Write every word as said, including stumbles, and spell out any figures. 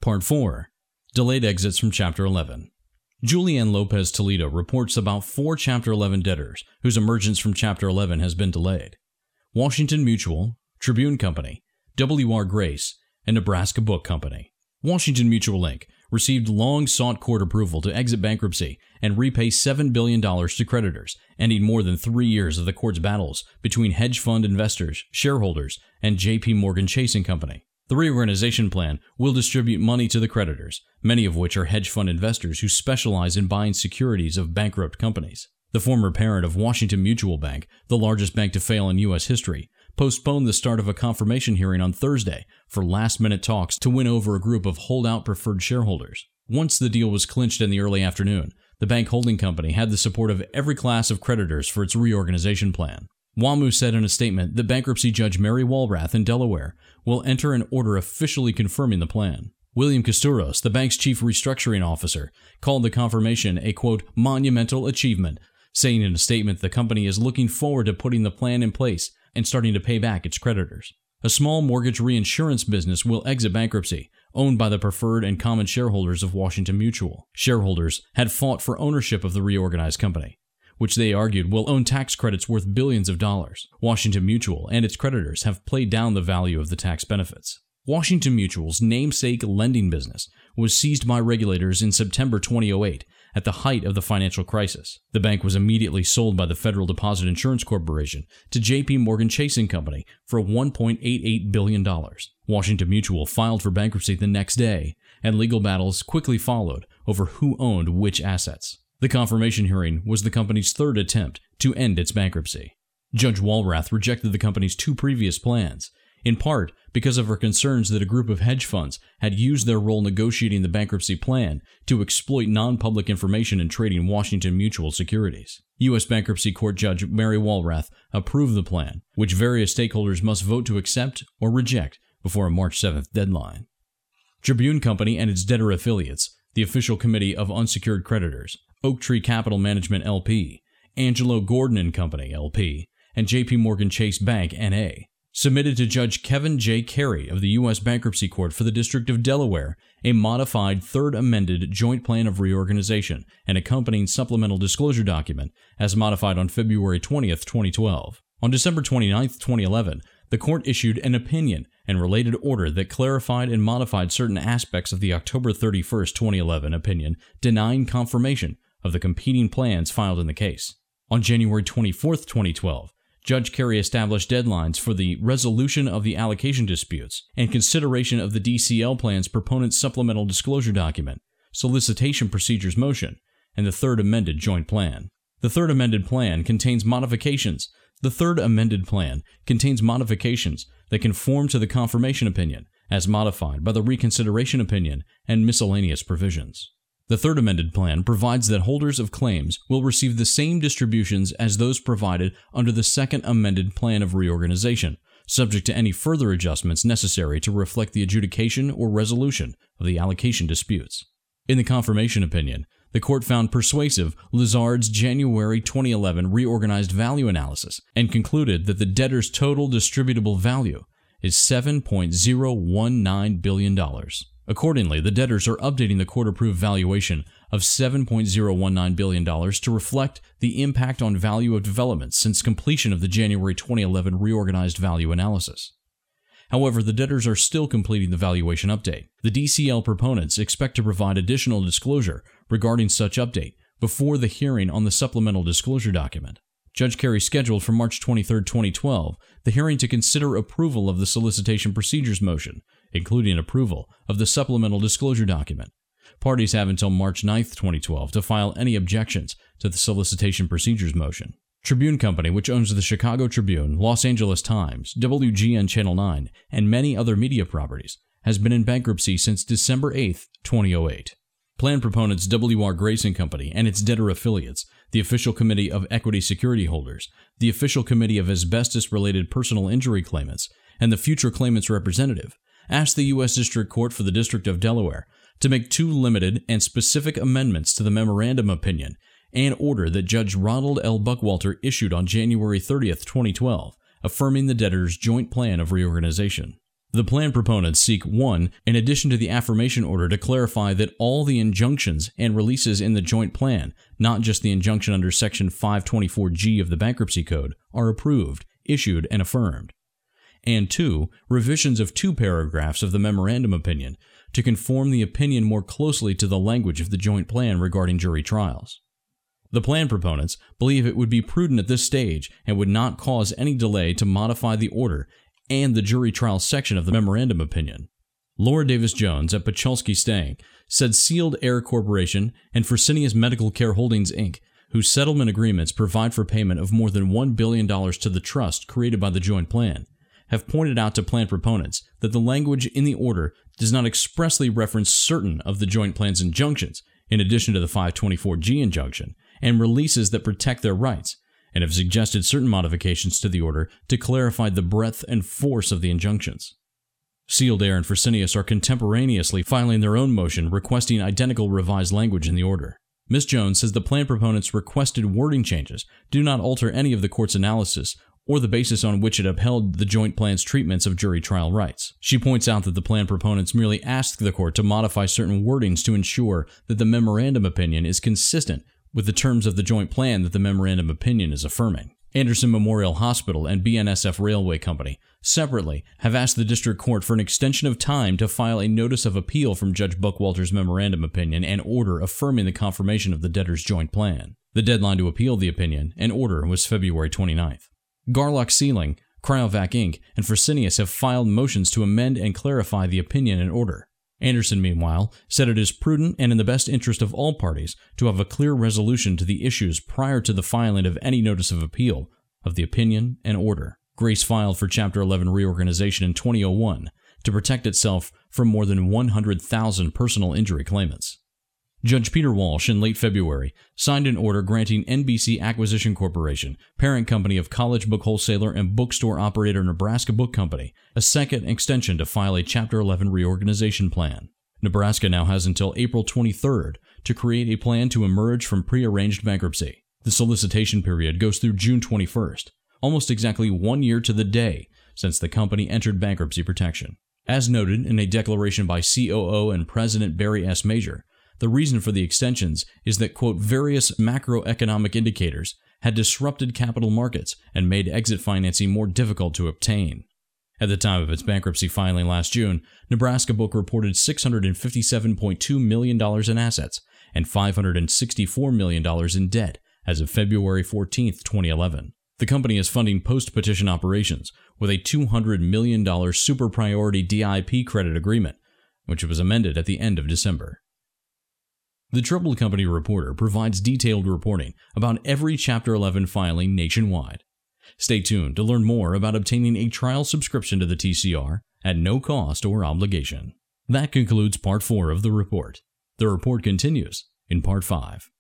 Part four. Delayed Exits from Chapter eleven. Julian Lopez Toledo reports about four Chapter eleven debtors whose emergence from Chapter eleven has been delayed: Washington Mutual, Tribune Company, W R Grace, and Nebraska Book Company. Washington Mutual Incorporated received long-sought court approval to exit bankruptcy and repay seven billion dollars to creditors, ending more than three years of the court's battles between hedge fund investors, shareholders, and J P Morgan Chase and Company. The reorganization plan will distribute money to the creditors, many of which are hedge fund investors who specialize in buying securities of bankrupt companies. The former parent of Washington Mutual Bank, the largest bank to fail in U S history, postponed the start of a confirmation hearing on Thursday for last-minute talks to win over a group of holdout preferred shareholders. Once the deal was clinched in the early afternoon, the bank holding company had the support of every class of creditors for its reorganization plan. W A M U said in a statement that bankruptcy judge Mary Walrath in Delaware will enter an order officially confirming the plan. William Koutsouros, the bank's chief restructuring officer, called the confirmation a, quote, monumental achievement, saying in a statement the company is looking forward to putting the plan in place and starting to pay back its creditors. A small mortgage reinsurance business will exit bankruptcy, owned by the preferred and common shareholders of Washington Mutual. Shareholders had fought for ownership of the reorganized company, which they argued will own tax credits worth billions of dollars. Washington Mutual and its creditors have played down the value of the tax benefits. Washington Mutual's namesake lending business was seized by regulators in September twenty oh eight at the height of the financial crisis. The bank was immediately sold by the Federal Deposit Insurance Corporation to J P Morgan Chase and Company for one point eight eight billion dollars. Washington Mutual filed for bankruptcy the next day, and legal battles quickly followed over who owned which assets. The confirmation hearing was the company's third attempt to end its bankruptcy. Judge Walrath rejected the company's two previous plans, in part because of her concerns that a group of hedge funds had used their role negotiating the bankruptcy plan to exploit non-public information in trading Washington Mutual securities. U S Bankruptcy Court Judge Mary Walrath approved the plan, which various stakeholders must vote to accept or reject before a March seventh deadline. Tribune Company and its debtor affiliates, the Official Committee of Unsecured Creditors, Oaktree Capital Management L P, Angelo Gordon and Company L P, and J P Morgan Chase Bank N A, submitted to Judge Kevin J. Carey of the U S Bankruptcy Court for the District of Delaware a modified Third Amended Joint Plan of Reorganization and accompanying supplemental disclosure document as modified on February twentieth, twenty twelve. On December twenty-ninth, twenty eleven, the court issued an opinion and related order that clarified and modified certain aspects of the October thirty-first, twenty eleven opinion denying confirmation of the competing plans filed in the case. On January twenty-fourth, twenty twelve, Judge Carey established deadlines for the resolution of the allocation disputes and consideration of the D C L plan's proponent's supplemental disclosure document, solicitation procedures motion, and the Third Amended Joint Plan. The Third Amended Plan contains modifications. The Third Amended Plan contains modifications that conform to the confirmation opinion, as modified by the reconsideration opinion and miscellaneous provisions. The Third Amended Plan provides that holders of claims will receive the same distributions as those provided under the Second Amended Plan of Reorganization, subject to any further adjustments necessary to reflect the adjudication or resolution of the allocation disputes. In the confirmation opinion, the court found persuasive Lazard's January twenty eleven reorganized value analysis and concluded that the debtor's total distributable value is seven point zero one nine billion dollars. Accordingly, the debtors are updating the court-approved valuation of seven point zero one nine billion dollars to reflect the impact on value of developments since completion of the January twenty eleven reorganized value analysis. However, the debtors are still completing the valuation update. The D C L proponents expect to provide additional disclosure regarding such update before the hearing on the supplemental disclosure document. Judge Carey scheduled for March twenty-third, twenty twelve, the hearing to consider approval of the solicitation procedures motion, including approval of the supplemental disclosure document. Parties have until March ninth, twenty twelve, to file any objections to the solicitation procedures motion. Tribune Company, which owns the Chicago Tribune, Los Angeles Times, W G N Channel nine, and many other media properties, has been in bankruptcy since December eighth, twenty oh eight. Plan proponents W R Grace and Company and its debtor affiliates, the Official Committee of Equity Security Holders, the Official Committee of Asbestos-Related Personal Injury Claimants, and the Future Claimants Representative, asked the U S District Court for the District of Delaware to make two limited and specific amendments to the memorandum opinion and order that Judge Ronald L. Buckwalter issued on January thirtieth, twenty twelve, affirming the debtors' joint plan of reorganization. The plan proponents seek one, in addition to the affirmation order, to clarify that all the injunctions and releases in the joint plan, not just the injunction under Section five twenty-four G of the Bankruptcy Code, are approved, issued, and affirmed. And two, revisions of two paragraphs of the memorandum opinion to conform the opinion more closely to the language of the joint plan regarding jury trials. The plan proponents believe it would be prudent at this stage and would not cause any delay to modify the order and the jury trial section of the memorandum opinion. Laura Davis Jones at Pachulski Stang said Sealed Air Corporation and Fresenius Medical Care Holdings, Incorporated, whose settlement agreements provide for payment of more than one billion dollars to the trust created by the joint plan, have pointed out to plan proponents that the language in the order does not expressly reference certain of the joint plan's injunctions, in addition to the five twenty-four G injunction, and releases that protect their rights, and have suggested certain modifications to the order to clarify the breadth and force of the injunctions. Sealed Air and Fresenius are contemporaneously filing their own motion requesting identical revised language in the order. Miz Jones says the plan proponents' requested wording changes do not alter any of the court's analysis or the basis on which it upheld the joint plan's treatments of jury trial rights. She points out that the plan proponents merely asked the court to modify certain wordings to ensure that the memorandum opinion is consistent with the terms of the joint plan that the memorandum opinion is affirming. Anderson Memorial Hospital and B N S F Railway Company separately have asked the district court for an extension of time to file a notice of appeal from Judge Buckwalter's memorandum opinion and order affirming the confirmation of the debtor's joint plan. The deadline to appeal the opinion and order was February twenty-ninth. Garlock Sealing, Cryovac Incorporated, and Fresenius have filed motions to amend and clarify the opinion and order. Anderson, meanwhile, said it is prudent and in the best interest of all parties to have a clear resolution to the issues prior to the filing of any notice of appeal of the opinion and order. Grace filed for Chapter eleven reorganization in two thousand one to protect itself from more than one hundred thousand personal injury claimants. Judge Peter Walsh in late February signed an order granting N B C Acquisition Corporation, parent company of College Book Wholesaler and bookstore operator Nebraska Book Company, a second extension to file a Chapter eleven reorganization plan. Nebraska now has until April twenty-third to create a plan to emerge from prearranged bankruptcy. The solicitation period goes through June twenty-first, almost exactly one year to the day since the company entered bankruptcy protection. As noted in a declaration by C O O and President Barry S. Major, the reason for the extensions is that, quote, various macroeconomic indicators had disrupted capital markets and made exit financing more difficult to obtain. At the time of its bankruptcy filing last June, Nebraska Book reported six hundred fifty-seven point two million dollars in assets and five hundred sixty-four million dollars in debt as of February fourteenth, twenty eleven. The company is funding post-petition operations with a two hundred million dollars super priority D I P credit agreement, which was amended at the end of December. The Troubled Company Reporter provides detailed reporting about every Chapter eleven filing nationwide. Stay tuned to learn more about obtaining a trial subscription to the T C R at no cost or obligation. That concludes Part four of the report. The report continues in Part five.